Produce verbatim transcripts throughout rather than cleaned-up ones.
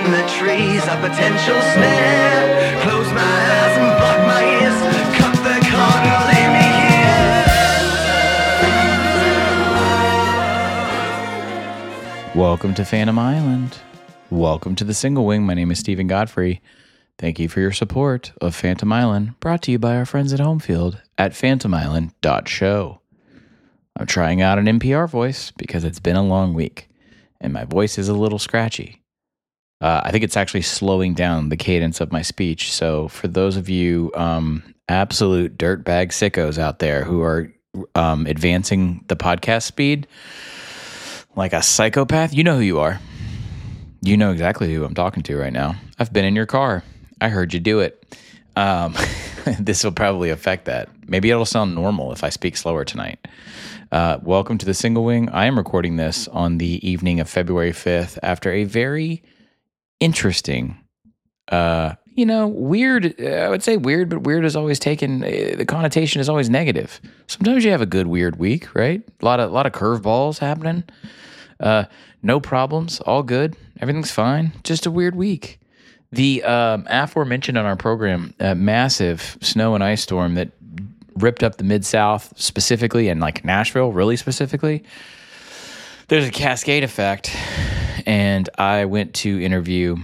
in the trees, a potential snare. Close my eyes and block my ears. Cut the corner, leave me here. Welcome to Phantom Island. Welcome to the Single Wing. My name is Stephen Godfrey. Thank you for your support of Phantom Island, brought to you by our friends at Homefield at phantom island dot show. I'm trying out an N P R voice because it's been a long week, and my voice is a little scratchy. Uh, I think it's actually slowing down the cadence of my speech. So for those of you um, absolute dirtbag sickos out there who are um, advancing the podcast speed like a psychopath, you know who you are. You know exactly who I'm talking to right now. I've been in your car. I heard you do it. Um, this will probably affect that. Maybe it'll sound normal if I speak slower tonight. Uh, welcome to the Single Wing. I am recording this on the evening of February fifth after a very interesting, uh, you know, weird, uh, I would say weird, but weird is always taken, uh, the connotation is always negative. Sometimes you have a good weird week, right? A lot of, a lot of curveballs happening. Uh, no problems, all good. Everything's fine. Just a weird week. The um, aforementioned on our program, uh, massive snow and ice storm that ripped up the Mid-South specifically, and like Nashville really specifically, there's a cascade effect. And I went to interview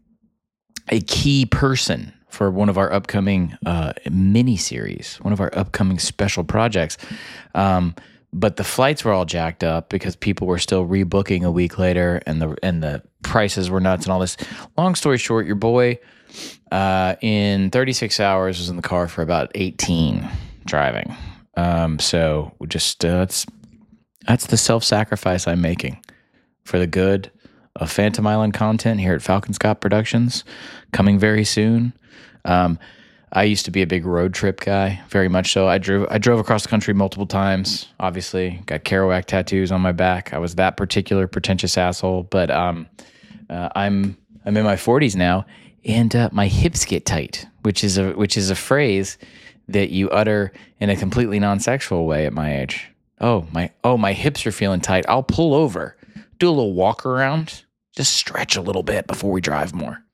a key person for one of our upcoming uh, mini-series, one of our upcoming special projects. Um, but the flights were all jacked up because people were still rebooking a week later, and the and the prices were nuts and all this. Long story short, your boy uh, in thirty-six hours was in the car for about eighteen driving. Um, so we just uh, that's that's the self-sacrifice I'm making for the good of Phantom Island content here at Falcon Scott Productions, coming very soon. Um, I used to be a big road trip guy, very much so. I drove I drove across the country multiple times, obviously. Got Kerouac tattoos on my back. I was that particular pretentious asshole. But um, uh, I'm I'm in my forties now, and uh, my hips get tight, which is a which is a phrase that you utter in a completely non-sexual way at my age. Oh, my oh my hips are feeling tight. I'll pull over, do a little walk around, just stretch a little bit before we drive more.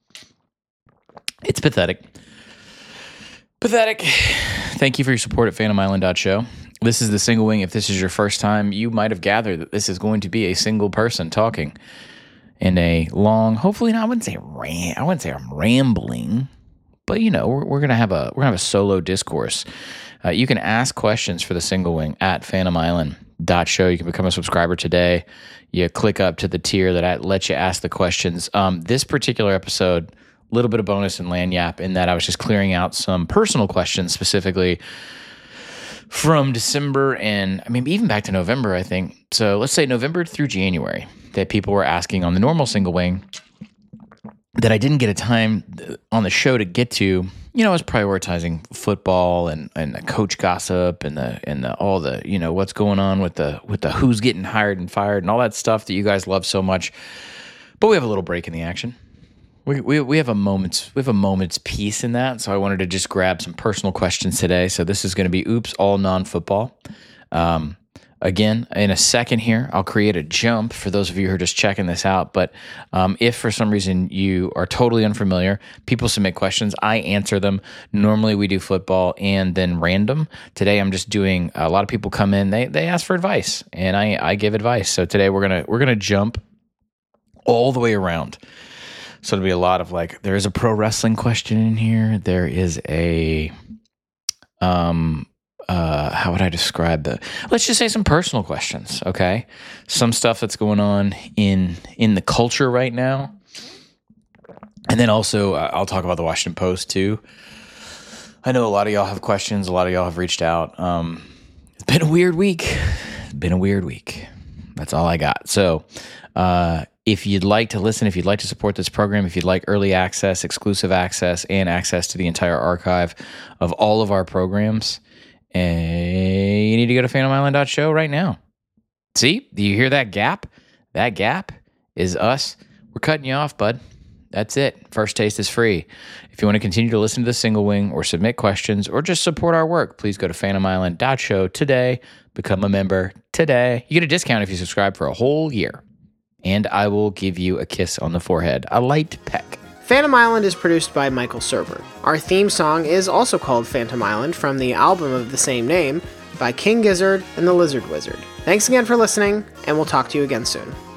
It's pathetic. Pathetic. Thank you for your support at phantom island dot show. This is the Single Wing. If this is your first time, you might have gathered that this is going to be a single person talking in a long, hopefully not, I wouldn't say ram, I wouldn't say I'm rambling, but you know, we're, we're gonna have a we're gonna have a solo discourse. Uh, you can ask questions for the Single Wing at phantom island dot show. You can become a subscriber today. You click up to the tier that lets you ask the questions. Um, this particular episode, a little bit of bonus in Lanyap in that I was just clearing out some personal questions specifically from December and I mean even back to November, I think. So let's say November through January that people were asking on the normal Single Wing that I didn't get a time on the show to get to. You know, I was prioritizing football and, and the coach gossip and the and the all the, you know, what's going on with the with the who's getting hired and fired and all that stuff that you guys love so much. But we have a little break in the action. We, we we have a moment's we have a moment's peace in that, so I wanted to just grab some personal questions today. So this is going to be oops, all non-football. Um, again, in a second here, I'll create a jump for those of you who are just checking this out. But um, if for some reason you are totally unfamiliar, people submit questions, I answer them. Normally we do football and then random. Today I'm just doing. A lot of people come in, they they ask for advice, and I I give advice. So today we're gonna we're gonna jump all the way around. So it'll be a lot of like, there is a pro wrestling question in here. There is a, um, uh, how would I describe the, let's just say some personal questions. Okay. Some stuff that's going on in, in the culture right now. And then also uh, I'll talk about the Washington Post too. I know a lot of y'all have questions. A lot of y'all have reached out. Um, it's been a weird week. It's been a weird week. That's all I got. So, uh, if you'd like to listen, if you'd like to support this program, if you'd like early access, exclusive access, and access to the entire archive of all of our programs, uh, you need to go to phantom island dot show right now. See? Do you hear that gap? That gap is us. We're cutting you off, bud. That's it. First taste is free. If you want to continue to listen to the Single Wing or submit questions or just support our work, please go to phantom island dot show today. Become a member today. You get a discount if you subscribe for a whole year. And I will give you a kiss on the forehead, a light peck. Phantom Island is produced by Michael Serber. Our theme song is also called Phantom Island from the album of the same name by King Gizzard and the Lizard Wizard. Thanks again for listening, and we'll talk to you again soon.